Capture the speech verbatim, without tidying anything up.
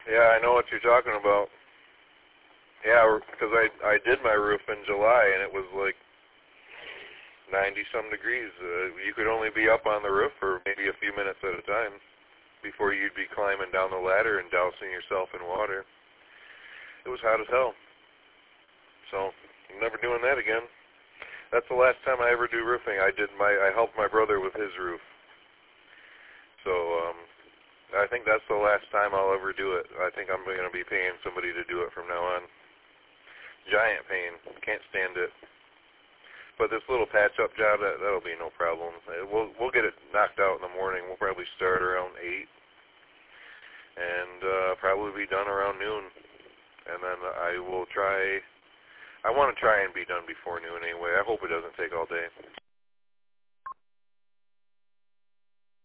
Yeah, I know what you're talking about. Yeah, because I I did my roof in July, and it was like ninety-some degrees. Uh, you could only be up on the roof for maybe a few minutes at a time before you'd be climbing down the ladder and dousing yourself in water. It was hot as hell. So I'm never doing that again. That's the last time I ever do roofing. I did my I helped my brother with his roof. So um, I think that's the last time I'll ever do it. I think I'm going to be paying somebody to do it from now on. Giant pain. Can't stand it. But this little patch-up job, that, that'll be no problem. We'll we'll get it knocked out in the morning. We'll probably start around eight, and uh, probably be done around noon. And then I will try. I want to try and be done before noon anyway. I hope it doesn't take all day.